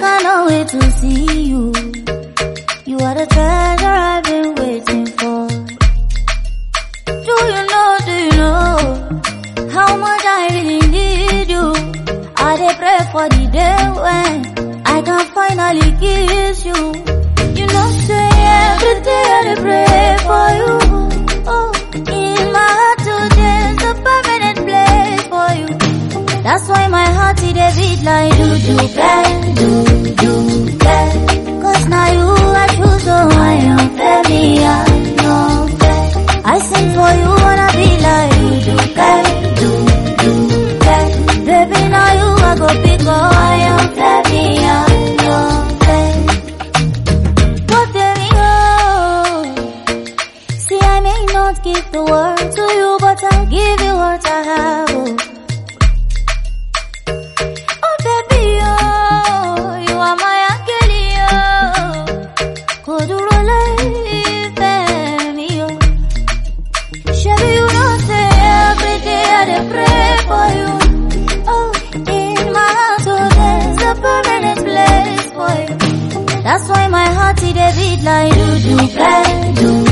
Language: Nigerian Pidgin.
cannot wait to see you. You are the treasure I've been waiting for. Do you know how much I really need you? I dey pray for the day when I can finally kiss you. You know, say every day I dey pray for you. Oh, in my heart today is a permanent place for you. That's why my heart it dey beat like do bang. Cause now you I choose, so I am baby, I know that. I sing for you, wanna be like you do bang. Baby, now you I go pick up, I am baby, I know that. What there you go. See, I may not give the world to you, but I'll give you what I have. Oh baby, oh, you are my angel, oh. Koduro life, baby, oh. Shabby, you know, say every day I dey pray for you. Oh, in my heart, so there's a permanent place for you. That's why my heart it dey beat like do bang.